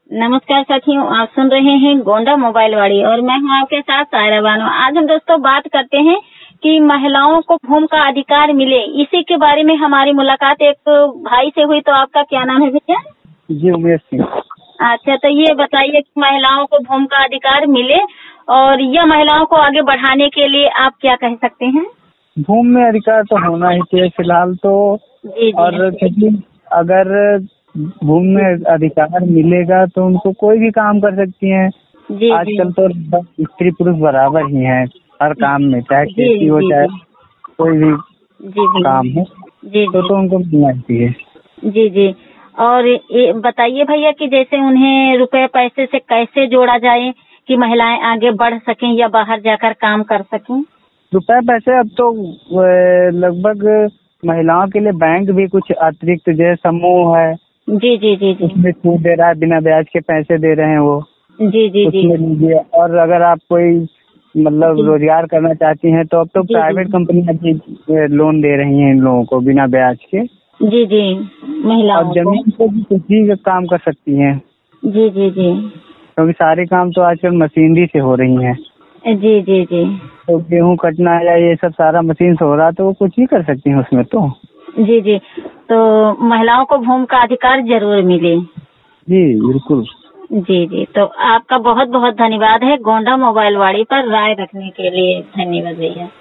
नमस्कार साथियों, आप सुन रहे हैं गोंडा मोबाइल वाड़ी और मैं हूं आपके साथ सायरा बानो। आज हम दोस्तों बात करते हैं कि महिलाओं को भूमि का अधिकार मिले, इसी के बारे में हमारी मुलाकात एक भाई से हुई। तो आपका क्या नाम है भैया? जी, उमेश सिंह। अच्छा, तो ये बताइए कि महिलाओं को भूमि का अधिकार मिले और यह महिलाओं को आगे बढ़ाने के लिए आप क्या कह सकते हैं? भूमि में अधिकार तो होना ही चाहिए फिलहाल तो। जी। और क्योंकि अगर भूमि में अधिकार मिलेगा तो उनको कोई भी काम कर सकती हैं। जी। आजकल तो स्त्री पुरुष बराबर ही हैं हर काम में, चाहे खेती हो चाहे कोई भी काम हो। जी तो उनको मिलना चाहिए। जी जी। और ये बताइए भैया कि जैसे उन्हें रुपए पैसे से कैसे जोड़ा जाए कि महिलाएं आगे बढ़ सकें या बाहर जाकर काम कर सकें? रुपए पैसे अब तो लगभग महिलाओं के लिए बैंक भी कुछ अतिरिक्त जैसे समूह है। जी जी जी जी। उसमें छूट दे रहा है, बिना ब्याज के पैसे दे रहे हैं वो। जी जी जी। उसमें लीजिए। और अगर आप कोई मतलब रोजगार करना चाहती हैं तो अब तो प्राइवेट कंपनियां भी लोन दे रही हैं इन लोगों को बिना ब्याज के। जी जी। महिलाओं और जमीन पे भी कुछ भी काम कर सकती हैं। जी जी जी। क्योंकि सारे काम तो आजकल मशीनरी से हो रही हैं। जी जी जी। तो गेहूं कटना या ये सब सारा मशीन से हो रहा, तो वो कुछ भी कर सकती हैं उसमें तो। जी जी। तो महिलाओं को भूमि का अधिकार जरूर मिले। जी बिल्कुल। जी जी। तो आपका बहुत बहुत धन्यवाद है गोंडा मोबाइल वाड़ी पर राय रखने के लिए। धन्यवाद भैया।